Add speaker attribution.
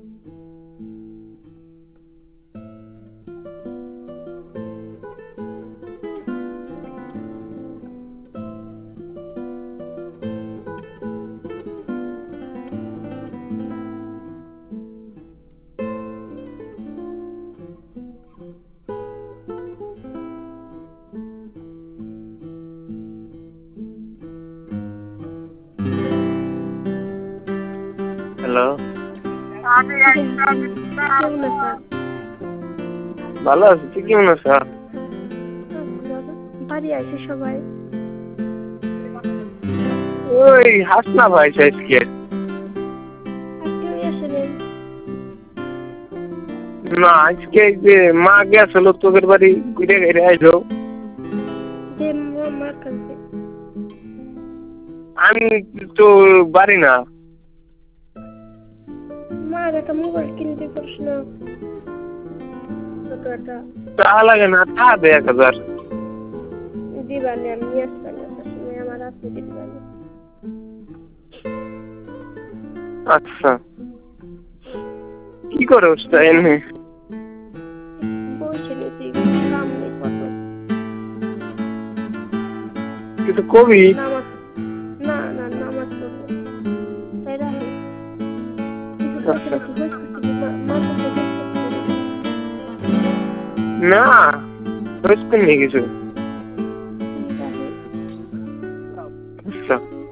Speaker 1: Hello,
Speaker 2: কেমন আছো?
Speaker 1: ভালো আছি, তুই কেমন আছো?
Speaker 2: বাড়ি আছে সবাই?
Speaker 1: ওই হাসনা ভাই আজকে
Speaker 2: আজকে আসলেন?
Speaker 1: না, আজকে যে মা গেছিল তোদের বাড়ি ঘুরে ঘুরে আইলো।
Speaker 2: যে মার কাছে
Speaker 1: আমি তো বাড়ি না।
Speaker 2: মার একটা মোবাইল কিনতে পারিস না? ছোট একটা
Speaker 1: টাকা লাগে না, টাকা দে 1000।
Speaker 2: দিবানি, আমি নিয়ে আসবানি আপনার সঙ্গে, আমার আপনি দিবানি।
Speaker 1: আচ্ছা, কি করে উঠতে এনে
Speaker 2: বসে নিয়েছি, কাম নেই কত।
Speaker 1: কিছু কবি?
Speaker 2: নামাজ, না না নামাজ পড়বো তাই রাখি। কিছু পয়সা
Speaker 1: আচ্ছা,
Speaker 2: নাকি হয়েছে মার কাছে হয়েছে?
Speaker 1: না হয়েছে নেই কিছু।